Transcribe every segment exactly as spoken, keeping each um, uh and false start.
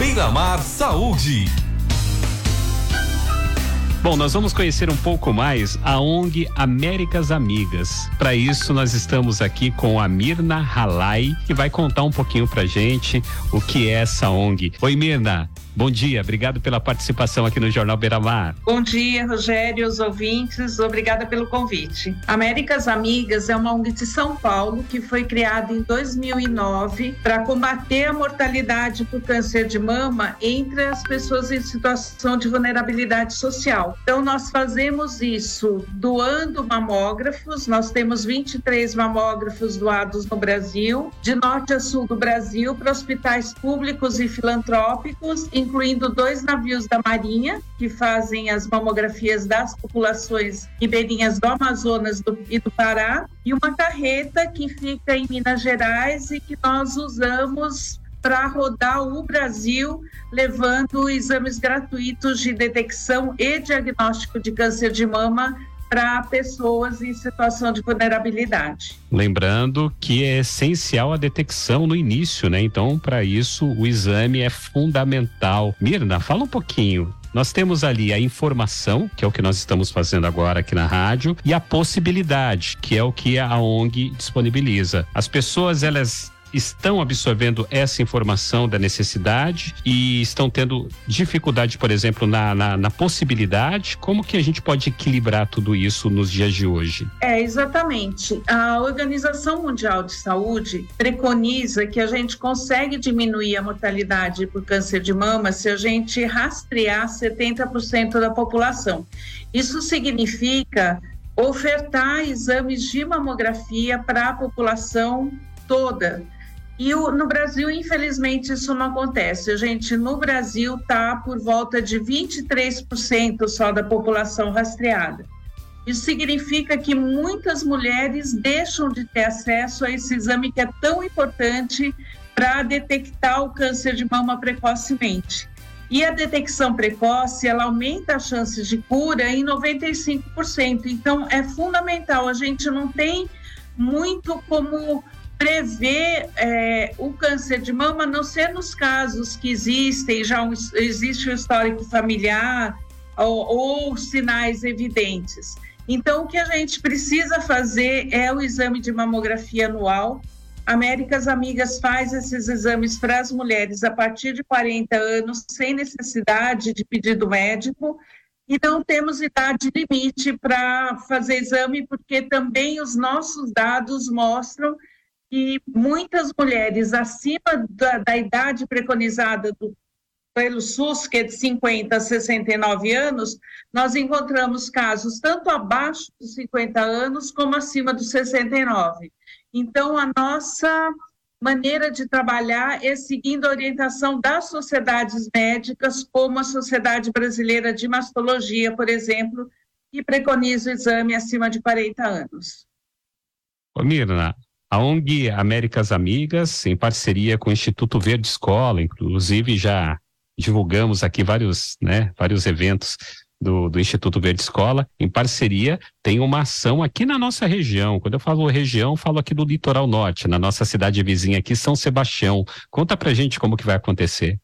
Beira-Mar Saúde. Bom, nós vamos conhecer um pouco mais a ONG Américas Amigas. Para isso, nós estamos aqui com a Mirna Halai, que vai contar um pouquinho pra gente o que é essa ONG. Oi, Mirna. Bom dia, obrigado pela participação aqui no Jornal Beira-Mar. Bom dia, Rogério, os ouvintes, obrigada pelo convite. Américas Amigas é uma ONG de São Paulo que foi criada em dois mil e nove para combater a mortalidade por câncer de mama entre as pessoas em situação de vulnerabilidade social. Então, nós fazemos isso doando mamógrafos, nós temos vinte e três mamógrafos doados no Brasil, de norte a sul do Brasil, para hospitais públicos e filantrópicos, incluindo dois navios da Marinha, que fazem as mamografias das populações ribeirinhas do Amazonas do, e do Pará, e uma carreta que fica em Minas Gerais e que nós usamos para rodar o Brasil, levando exames gratuitos de detecção e diagnóstico de câncer de mama para pessoas em situação de vulnerabilidade. Lembrando que é essencial a detecção no início, né? Então, para isso, o exame é fundamental. Mirna, fala um pouquinho. Nós temos ali a informação, que é o que nós estamos fazendo agora aqui na rádio, e a possibilidade, que é o que a ONG disponibiliza. As pessoas, elas estão absorvendo essa informação da necessidade e estão tendo dificuldade, por exemplo, na, na, na possibilidade. Como que a gente pode equilibrar tudo isso nos dias de hoje? É, exatamente. A Organização Mundial de Saúde preconiza que a gente consegue diminuir a mortalidade por câncer de mama se a gente rastrear setenta por cento da população. Isso significa ofertar exames de mamografia para a população toda. E o, no Brasil, infelizmente, isso não acontece. A gente, no Brasil, está por volta de vinte e três por cento só da população rastreada. Isso significa que muitas mulheres deixam de ter acesso a esse exame que é tão importante para detectar o câncer de mama precocemente. E a detecção precoce, ela aumenta as chances de cura em noventa e cinco por cento. Então, é fundamental. A gente não tem muito como prever é, o câncer de mama, a não ser nos casos que existem, já um, existe um histórico familiar ou, ou sinais evidentes. Então, o que a gente precisa fazer é o exame de mamografia anual. Américas Amigas faz esses exames para as mulheres a partir de quarenta anos, sem necessidade de pedido médico, e não temos idade limite para fazer exame, porque também os nossos dados mostram que muitas mulheres acima da, da idade preconizada do, pelo SUS, que é de cinquenta a sessenta e nove anos, nós encontramos casos tanto abaixo dos cinquenta anos como acima dos sessenta e nove. Então, a nossa maneira de trabalhar é seguindo a orientação das sociedades médicas, como a Sociedade Brasileira de Mastologia, por exemplo, que preconiza o exame acima de quarenta anos. Ô, Mirna, a ONG Américas Amigas, em parceria com o Instituto Verde Escola, inclusive já divulgamos aqui vários, né, vários eventos do, do Instituto Verde Escola, em parceria, tem uma ação aqui na nossa região. Quando eu falo região, falo aqui do Litoral Norte, na nossa cidade vizinha aqui, São Sebastião. Conta pra gente como que vai acontecer.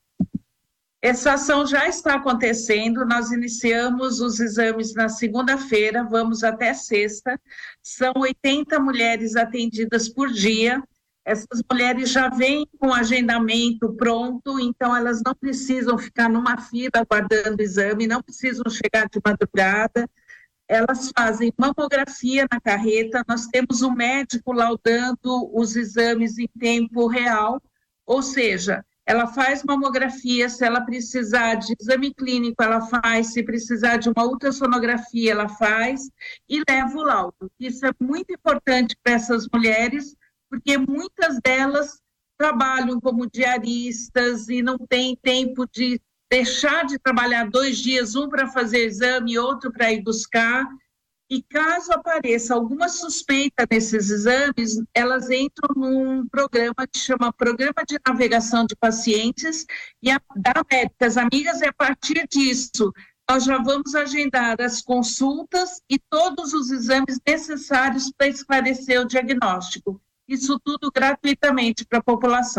Essa ação já está acontecendo, nós iniciamos os exames na segunda-feira, vamos até sexta, são oitenta mulheres atendidas por dia. Essas mulheres já vêm com agendamento pronto, então elas não precisam ficar numa fila aguardando o exame, não precisam chegar de madrugada, elas fazem mamografia na carreta, nós temos um médico laudando os exames em tempo real, ou seja, ela faz mamografia, se ela precisar de exame clínico, ela faz, se precisar de uma ultrassonografia, ela faz e leva o laudo. Isso é muito importante para essas mulheres, porque muitas delas trabalham como diaristas e não têm tempo de deixar de trabalhar dois dias, um para fazer exame e outro para ir buscar. E caso apareça alguma suspeita nesses exames, elas entram num programa que chama Programa de Navegação de Pacientes, e a da Américas Amigas, e a partir disso, nós já vamos agendar as consultas e todos os exames necessários para esclarecer o diagnóstico. Isso tudo gratuitamente para a população.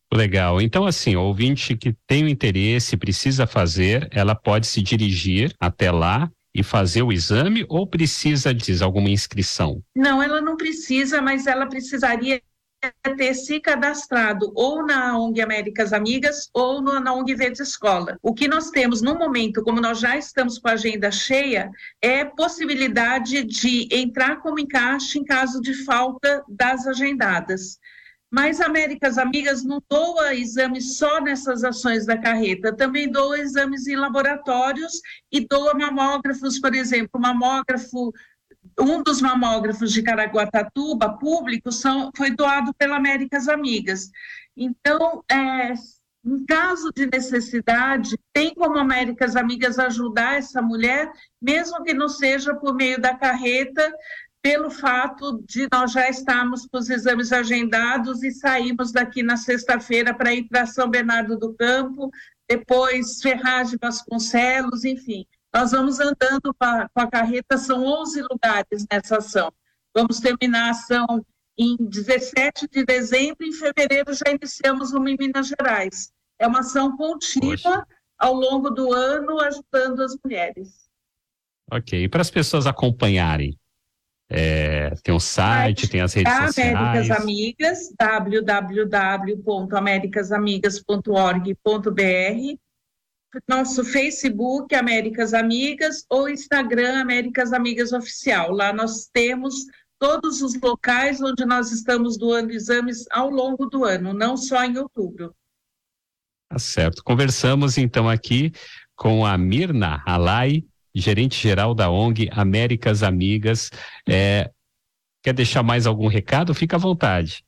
Legal. Então, assim, o ouvinte que tem o interesse, precisa fazer, ela pode se dirigir até lá e fazer o exame ou precisa de alguma inscrição? Não, ela não precisa, mas ela precisaria ter se cadastrado ou na O N G Américas Amigas ou no, na O N G Verde Escola. O que nós temos no momento, como nós já estamos com a agenda cheia, é possibilidade de entrar como encaixe em caso de falta das agendadas. Mas a Américas Amigas não doa exames só nessas ações da carreta, também doa exames em laboratórios e doa mamógrafos, por exemplo, mamógrafo. Um dos mamógrafos de Caraguatatuba, público, são, foi doado pela Américas Amigas. Então, é, em caso de necessidade, tem como Américas Amigas ajudar essa mulher, mesmo que não seja por meio da carreta, pelo fato de nós já estarmos com os exames agendados e saímos daqui na sexta-feira para ir para São Bernardo do Campo, depois Ferraz de Vasconcelos, enfim. Nós vamos andando com a, com a carreta, são onze lugares nessa ação. Vamos terminar a ação em dezessete de dezembro, em fevereiro já iniciamos uma em Minas Gerais. É uma ação contínua, Poxa. ao longo do ano, ajudando as mulheres. Ok, e para as pessoas acompanharem? É, tem um site, site tem as redes sociais. Américas Amigas, w w w ponto américas amigas ponto org ponto b r, nosso Facebook, Américas Amigas, ou Instagram, Américas Amigas Oficial. Lá nós temos todos os locais onde nós estamos doando exames ao longo do ano, não só em outubro. Tá certo. Conversamos então aqui com a Mirna Alay, gerente-geral da O N G Américas Amigas. É, quer deixar mais algum recado? Fica à vontade.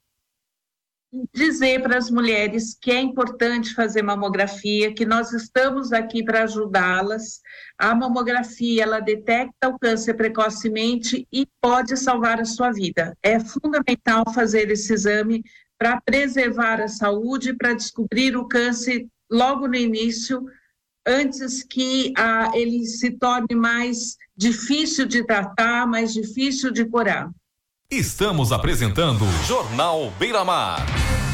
Dizer para as mulheres que é importante fazer mamografia, que nós estamos aqui para ajudá-las. A mamografia, ela detecta o câncer precocemente e pode salvar a sua vida. É fundamental fazer esse exame para preservar a saúde, para descobrir o câncer logo no início, antes que ah, ele se torne mais difícil de tratar, mais difícil de curar. Estamos apresentando Jornal Beira-Mar.